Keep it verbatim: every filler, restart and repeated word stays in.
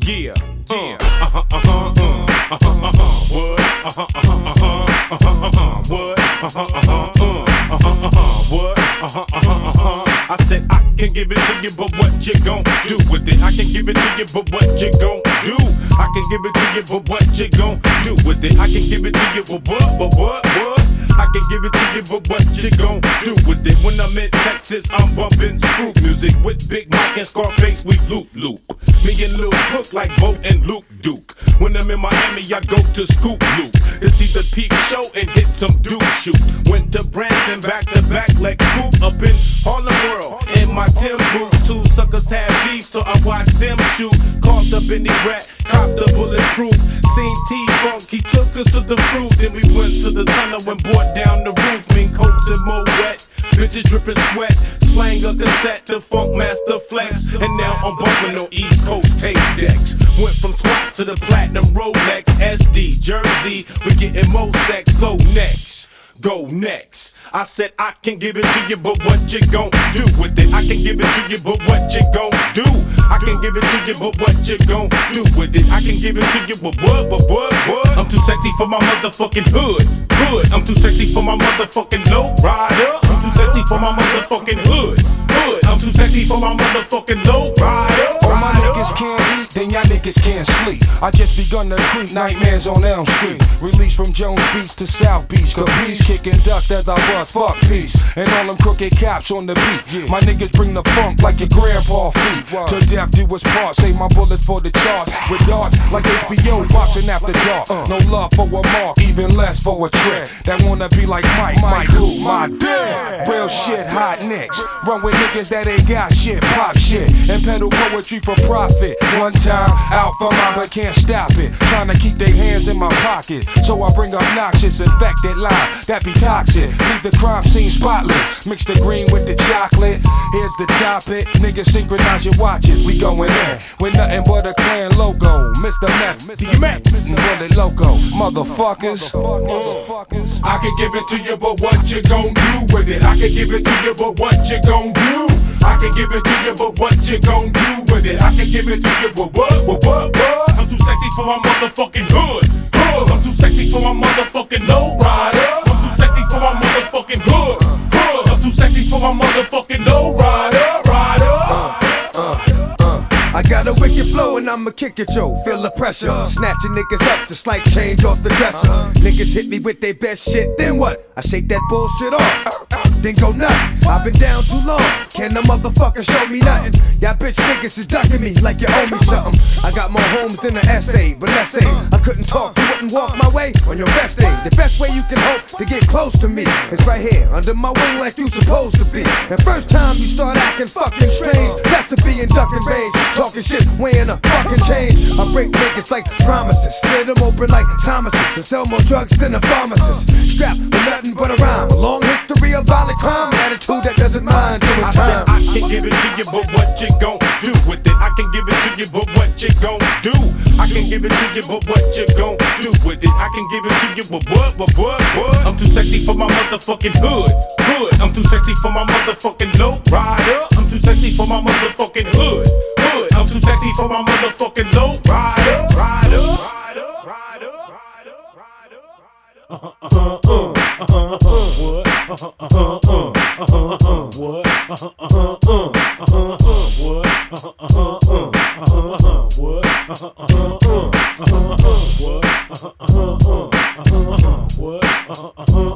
Yeah, yeah. Uh-huh, uh-huh, uh. Uh-huh, uh-huh. What? Uh-huh, uh-huh, uh. Uh-huh, uh-huh. What? Uh-huh, uh-huh, uh. Uh-huh, uh-huh. What? Uh-huh, uh-huh, uh. I said I can give it to you, but what you gon' do with it? I can give it to you, but what you gon' do? I can give it to you, but what you gon' do with it? I can give it to you, but what, but what, what? I can give it to you, but what you gon' do with it? When I'm in Texas, I'm bumpin' screw music with Big Mike and Scarface, we loop loop. Me and Lil Crook like Bo and Luke Duke. When I'm in Miami, I go to Scoop Loop to see the peep show and hit some dude shoot. Went to Branson back to back like Coop up in Harlem World. In my Tim boots, two suckers had beef, so I watched them shoot. Caught up in the rat, copped the bulletproof. Seen T-Funk, he took us to the fruit. Then we went to the tunnel and brought down the roof. Mean coats and more wet, bitches dripping sweat. Slang a cassette to Funk Master Flex. And now I'm bumping on East Coast tape decks. Went from SWAT to the platinum Rolex. S D, Jersey, we getting more sex. Go next, go next. I said I can give it to you, but what you gon' do with it? I can give it to you, but what you gon' do? I can give it to you, but what you gon' do with it? I can give it to you, but what, but what, what? I'm too sexy for my motherfucking hood, hood. I'm too sexy for my motherfucking low rider. I'm too sexy for my motherfucking hood, hood. I'm too sexy for my motherfucking low rider. All my niggas can't eat, then y'all niggas can't sleep. I just begun to creep nightmares on Elm Street. Released from Jones Beach to South Beach. Capiche, kicking dust as I bust, fuck peace. And all them crooked cops on the beat. My niggas bring the funk like your grandpa feet. To death do us part, save my bullets for the charts. With darts like H B O, boxing after dark. No love for a mark, even less for a trick. That wanna be like Mike, Mike who? My dick. Real shit, hot nicks. Run with niggas that ain't got shit, pop shit. And peddle poetry for profit. One time, out for mine, but can't stop it. Trying to keep their hands in my pocket. So I bring obnoxious, infected line that be toxic. Leave the crime scene spotless. Mix the green with the chocolate. Here's the topic. Niggas synchronize your watches. We going in with nothing but a clan logo. Mister Meth, Mister Meth, Bullet Loco. Motherfuckers. Motherfuckers. I can give it to you, but what you gon' do with it? I can give it to you, but what you gon' do? I can give it to you, but what you gon' do with it? I can give it to you, but what, what, what, what? I'm too sexy for my motherfucking hood, hood. I'm too sexy for my motherfucking low rider. I'm too sexy for my motherfucking hood, hood. I'm too sexy for my motherfucking low rider, rider. I got a wicked flow and I'ma kick it, yo. Feel the pressure, snatching niggas up just like change off the dresser. Niggas hit me with their best shit, then what? I shake that bullshit off, then go nuts. I've been down too long, can a motherfucker show me nothing? Y'all bitch niggas is ducking me like you owe me something. I got more homes than an essay, but let's say I couldn't talk, you wouldn't walk my way on your best day. The best way you can hope to get close to me is right here, under my wing like you supposed to be. And first time you start acting fucking strange, that's to be in ducking range. Talking shit, weighing a fucking change. I break niggas like promises, split them open like Thomas's, and sell more drugs than a pharmacist. Strapped with nothing but a rhyme, a long history of violent crime, an attitude that doesn't mind doing I time. said I can give it to you, but what you gon' do with it? I can give it to you, but what you gon' do? I can give it to you, but what you gon' do with it? I can give it to you, but what, but what, what? I'm too sexy for my motherfucking hood, hood. I'm too sexy for my motherfucking low rider. I'm too sexy for my motherfucking hood, hood. I'm too sexy for my motherfucking low rider, rider, rider, rider, rider, rider. Uh uh uh uh uh what? Uh uh uh uh uh what? Uh uh uh uh uh what? Uh uh uh uh what? Uh uh uh uh what? Uh uh uh uh what? Uh uh uh